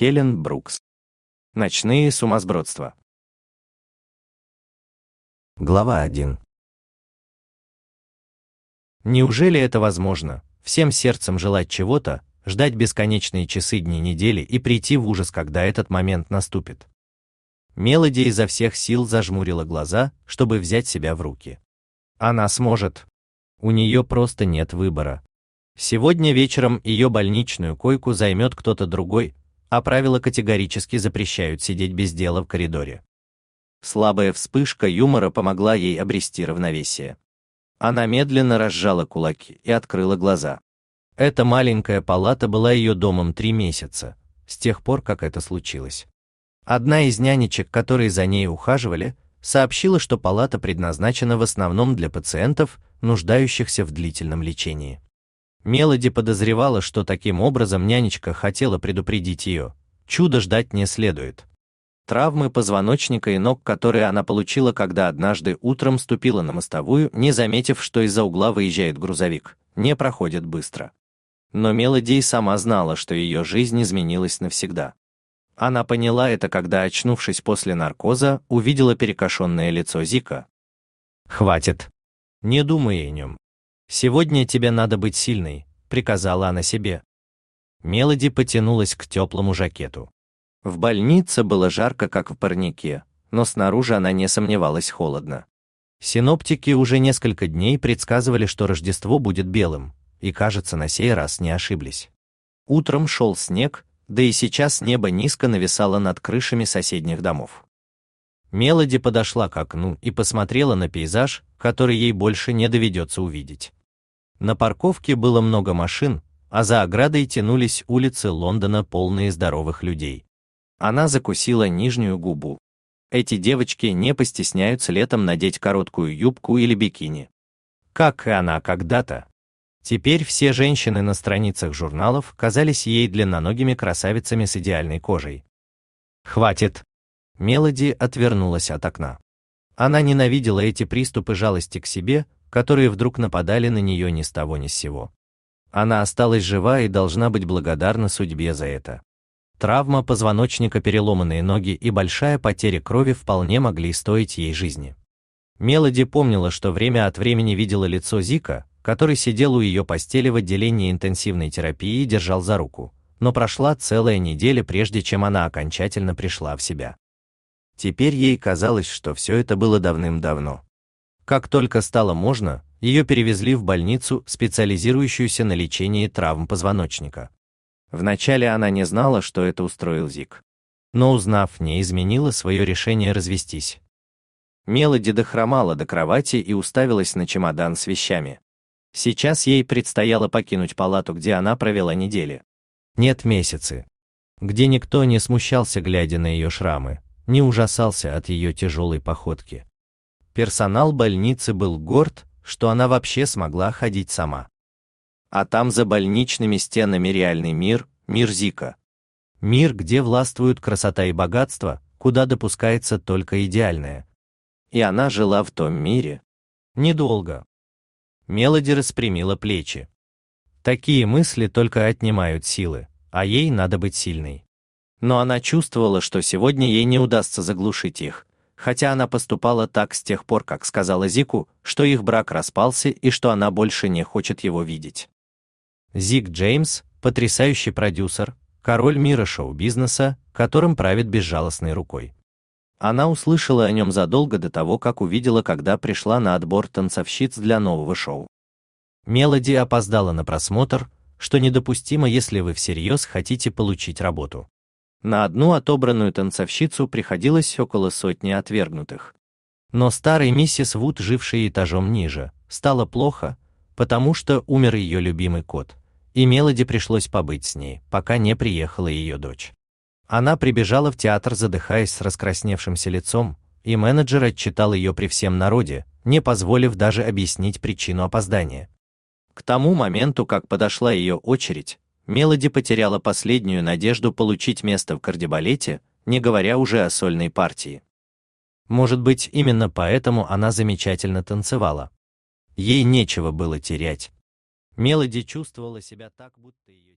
Хелен Брукс. Ночные сумасбродства. Глава 1. Неужели это возможно? Всем сердцем желать чего-то, ждать бесконечные часы, дни, недели и прийти в ужас, когда этот момент наступит. Мелоди изо всех сил зажмурила глаза, чтобы взять себя в руки. Она сможет. У нее просто нет выбора. Сегодня вечером ее больничную койку займет кто-то другой, а правила категорически запрещают сидеть без дела в коридоре. Слабая вспышка юмора помогла ей обрести равновесие. Она медленно разжала кулаки и открыла глаза. Эта маленькая палата была ее домом 3 месяца, с тех пор, как это случилось. Одна из нянечек, которые за ней ухаживали, сообщила, что палата предназначена в основном для пациентов, нуждающихся в длительном лечении. Мелоди подозревала, что таким образом нянечка хотела предупредить ее: чуда ждать не следует. Травмы позвоночника и ног, которые она получила, когда однажды утром ступила на мостовую, не заметив, что из-за угла выезжает грузовик, не проходят быстро. Но Мелоди и сама знала, что ее жизнь изменилась навсегда. Она поняла это, когда, очнувшись после наркоза, увидела перекошенное лицо Зика. «Хватит. Не думай о нем. Сегодня тебе надо быть сильной», — приказала она себе. Мелоди потянулась к теплому жакету. В больнице было жарко, как в парнике, но снаружи она не сомневалась, холодно. Синоптики уже несколько дней предсказывали, что Рождество будет белым, и, кажется, на сей раз не ошиблись. Утром шел снег, да и сейчас небо низко нависало над крышами соседних домов. Мелоди подошла к окну и посмотрела на пейзаж, который ей больше не доведется увидеть. На парковке было много машин, а за оградой тянулись улицы Лондона, полные здоровых людей. Она закусила нижнюю губу. Эти девочки не постесняются летом надеть короткую юбку или бикини. Как и она когда-то. Теперь все женщины на страницах журналов казались ей длинноногими красавицами с идеальной кожей. «Хватит!» Мелоди отвернулась от окна. Она ненавидела эти приступы жалости к себе, которые вдруг нападали на нее ни с того ни с сего. Она осталась жива и должна быть благодарна судьбе за это. Травма позвоночника, переломанные ноги и большая потеря крови вполне могли стоить ей жизни. Мелоди помнила, что время от времени видела лицо Зика, который сидел у ее постели в отделении интенсивной терапии и держал за руку, но прошла целая неделя, прежде чем она окончательно пришла в себя. Теперь ей казалось, что все это было давным-давно. Как только стало можно, ее перевезли в больницу, специализирующуюся на лечении травм позвоночника. Вначале она не знала, что это устроил Зик. Но, узнав, не изменила свое решение развестись. Мелоди дохромала до кровати и уставилась на чемодан с вещами. Сейчас ей предстояло покинуть палату, где она провела недели. Нет, месяцы. Где никто не смущался, глядя на ее шрамы, не ужасался от ее тяжелой походки. Персонал больницы был горд, что она вообще смогла ходить сама. А там за больничными стенами реальный мир, мир Зика. Мир, где властвуют красота и богатство, куда допускается только идеальное. И она жила в том мире. Недолго. Мелоди распрямила плечи. Такие мысли только отнимают силы, а ей надо быть сильной. Но она чувствовала, что сегодня ей не удастся заглушить их, хотя она поступала так с тех пор, как сказала Зику, что их брак распался и что она больше не хочет его видеть. Зик Джеймс – потрясающий продюсер, король мира шоу-бизнеса, которым правит безжалостной рукой. Она услышала о нем задолго до того, как увидела, когда пришла на отбор танцовщиц для нового шоу. Мелоди опоздала на просмотр, что недопустимо, если вы всерьез хотите получить работу. На одну отобранную танцовщицу приходилось около сотни отвергнутых. Но старой миссис Вуд, жившей этажом ниже, стало плохо, потому что умер ее любимый кот, и Мелоди пришлось побыть с ней, пока не приехала ее дочь. Она прибежала в театр, задыхаясь с раскрасневшимся лицом, и менеджер отчитал ее при всем народе, не позволив даже объяснить причину опоздания. К тому моменту, как подошла ее очередь, Мелоди потеряла последнюю надежду получить место в кардебалете, не говоря уже о сольной партии. Может быть, именно поэтому она замечательно танцевала. Ей нечего было терять. Мелоди чувствовала себя так, будто ее